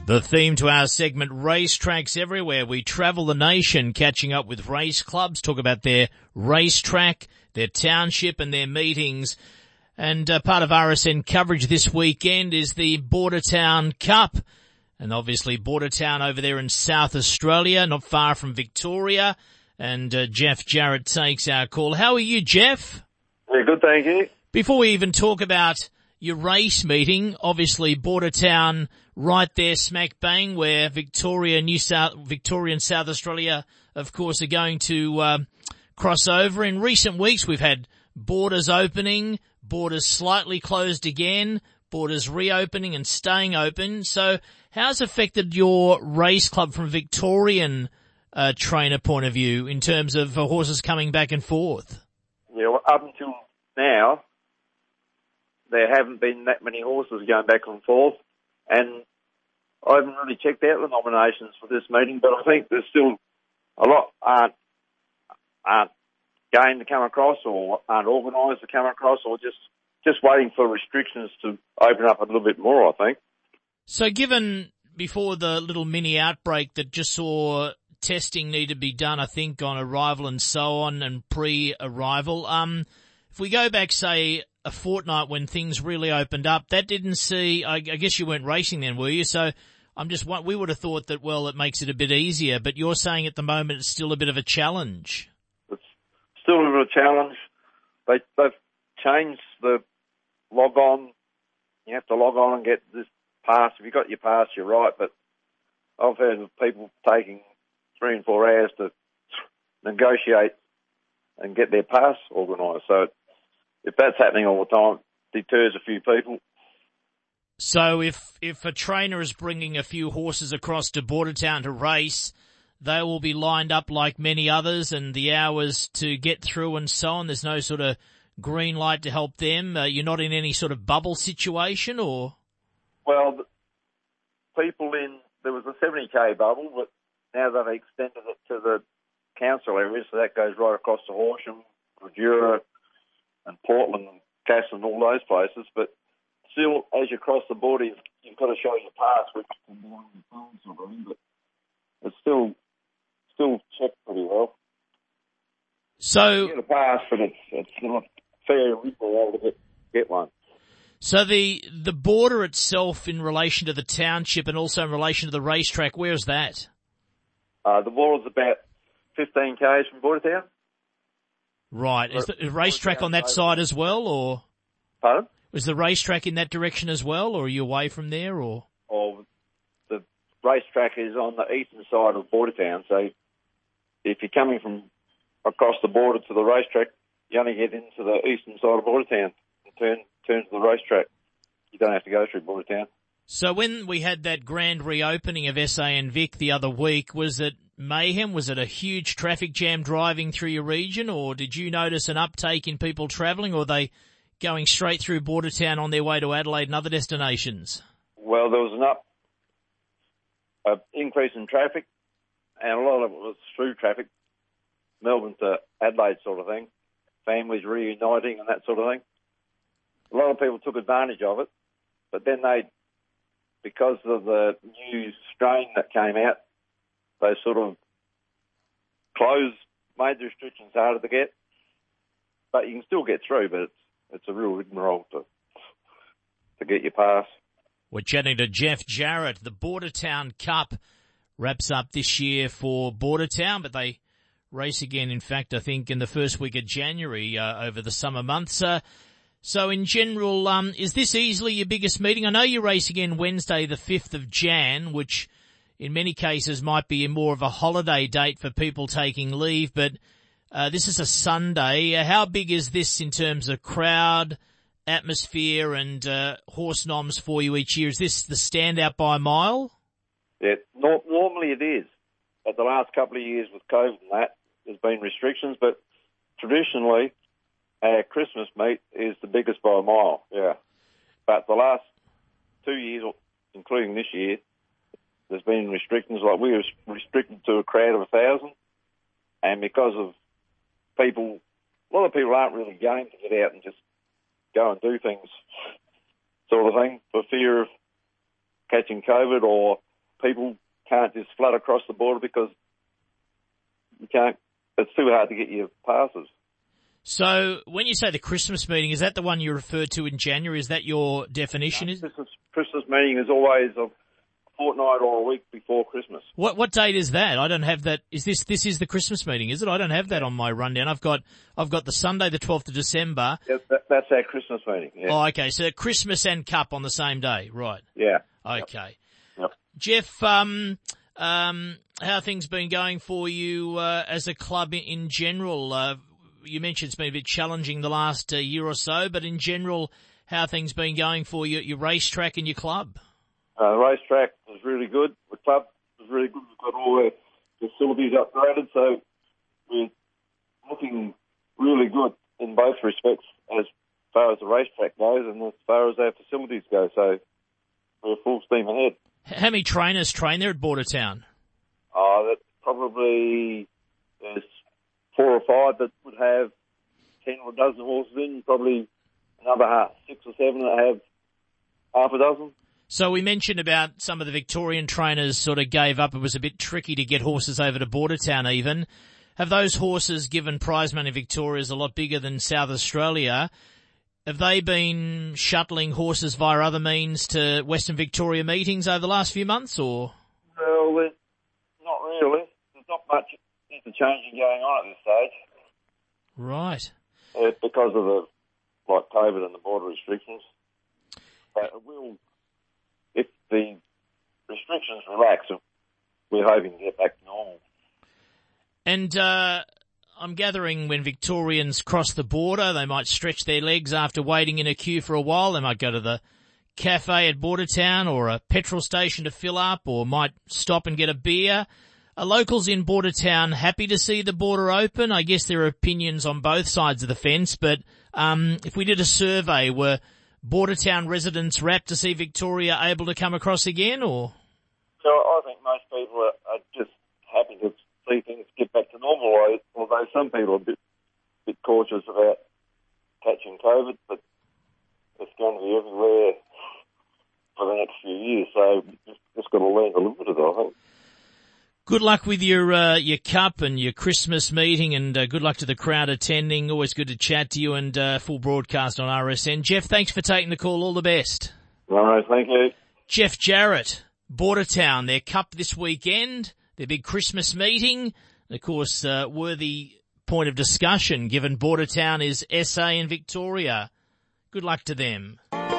The theme to our segment, Racetracks Everywhere. We travel the nation catching up with race clubs, talk about their racetrack, their township and their meetings. And part of RSN coverage this weekend is the Bordertown Cup. And obviously Bordertown over there in South Australia, not far from Victoria. And Jeff Jarrett takes our call. How are you, Jeff? Yeah, good, thank you. Before we even talk about your race meeting, obviously Bordertown right there smack bang where Victoria and South Australia, of course, are going to cross over. In recent weeks we've had borders opening, borders slightly closed again, borders reopening and staying open. So how's affected your race club from Victorian trainer point of view in terms of horses coming back and forth? Yeah, well, up until now, there haven't been that many horses going back and forth, and I haven't really checked out the nominations for this meeting, but I think there's still a lot aren't going to come across or aren't organised to come across, or just waiting for restrictions to open up a little bit more, I think. So given before the little mini outbreak that just saw testing need to be done, I think, on arrival and so on and pre-arrival, if we go back, say, a fortnight when things really opened up, that didn't see, I guess you weren't racing then, were you? So we would have thought that, well, it makes it a bit easier, but you're saying at the moment it's still a bit of a challenge. It's still a bit of a challenge. They've changed the log on. You have to log on and get this pass. If you've got your pass, you're right, but I've heard of people taking 3 and 4 hours to negotiate and get their pass organised. So if that's happening all the time, it deters a few people. So if a trainer is bringing a few horses across to Bordertown to race, they will be lined up like many others and the hours to get through and so on. There's no sort of green light to help them. You're not in any sort of bubble situation, or? Well, there was a 70k bubble, but now they've extended it to the council areas, so that goes right across to Horsham, Mildura, and Portland and Cass and all those places. But still, as you cross the border, you've got to show your pass, which can be on your phone sort of thing, but it's still checked pretty well. So you get a pass, but it's not fair and equal to get one. So the border itself in relation to the township and also in relation to the racetrack, where is that? The border's about 15 k's from Bordertown. Right. Is the racetrack on that side as well, or? Pardon? Is the racetrack in that direction as well, or are you away from there, or? Oh, the racetrack is on the eastern side of Bordertown, so if you're coming from across the border to the racetrack, you only get into the eastern side of Bordertown and turn to the racetrack. You don't have to go through Bordertown. So when we had that grand reopening of SA and Vic the other week, was it mayhem? Was it a huge traffic jam driving through your region, or did you notice an uptake in people travelling, or are they going straight through Bordertown on their way to Adelaide and other destinations? Well, there was an increase in traffic, and a lot of it was through traffic, Melbourne to Adelaide sort of thing, families reuniting and that sort of thing. A lot of people took advantage of it, but then because of the new strain that came out, they sort of made the restrictions harder to get. But you can still get through, but it's a real rigmarole to get your pass. We're chatting to Jeff Jarrett. The Bordertown Cup wraps up this year for Bordertown, but they race again, in fact, I think in the first week of January over the summer months. So in general, is this easily your biggest meeting? I know you race again Wednesday, the 5th of Jan, which in many cases might be more of a holiday date for people taking leave, but this is a Sunday. How big is this in terms of crowd, atmosphere and horse noms for you each year? Is this the standout by a mile? Yeah, normally it is. But the last couple of years with COVID and that, there's been restrictions, but traditionally our Christmas meet is the biggest by a mile, yeah. But the last 2 years, including this year, there's been restrictions. Like we were restricted to a crowd of 1,000, and because of a lot of people aren't really game to get out and just go and do things sort of thing for fear of catching COVID or people can't just flood across the border because you can't. It's too hard to get your passes. So when you say the Christmas meeting, is that the one you referred to in January? Is that your definition? Christmas meeting is always a fortnight or a week before Christmas. What date is that? I don't have that. This is the Christmas meeting, is it? I don't have that on my rundown. I've got the Sunday, the 12th of December. Yes, that's our Christmas meeting. Yeah. Oh, okay. So Christmas and Cup on the same day, right? Yeah. Okay. Yep. Jeff, how have things been going for you as a club in general? You mentioned it's been a bit challenging the last year or so, but in general, how have things been going for your racetrack and your club? The racetrack was really good. The club was really good. We've got all the facilities upgraded, so we're looking really good in both respects as far as the racetrack goes and as far as our facilities go. So we're full steam ahead. How many trainers train there at Bordertown? That probably there's 4 or 5 that would have 10 or a dozen horses in, probably another 6 or 7 that have half a dozen. So we mentioned about some of the Victorian trainers sort of gave up. It was a bit tricky to get horses over to Bordertown even. Have those horses, given prize money in Victoria is a lot bigger than South Australia, have they been shuttling horses via other means to Western Victoria meetings over the last few months, or? Well, not really. There's not much interchanging going on at this stage. Right. Because of the COVID and the border restrictions. But it will, if the restrictions relax, we're hoping to get back to normal. And I'm gathering when Victorians cross the border, they might stretch their legs after waiting in a queue for a while. They might go to the cafe at Bordertown or a petrol station to fill up, or might stop and get a beer. Are locals in Bordertown happy to see the border open? I guess there are opinions on both sides of the fence, but if we did a survey, were Bordertown residents rapt to see Victoria able to come across again, or? So I think most people are just happy to see things get back to normal, although some people are a bit cautious about catching COVID, but it's going to be everywhere for the next few years, so just got to learn to live with it, I think. Good luck with your cup and your Christmas meeting, and good luck to the crowd attending. Always good to chat to you, and full broadcast on RSN. Jeff, thanks for taking the call. All the best. All right, thank you. Jeff Jarrett, Bordertown, their cup this weekend, their big Christmas meeting. And of course, worthy point of discussion given Bordertown is SA in Victoria. Good luck to them.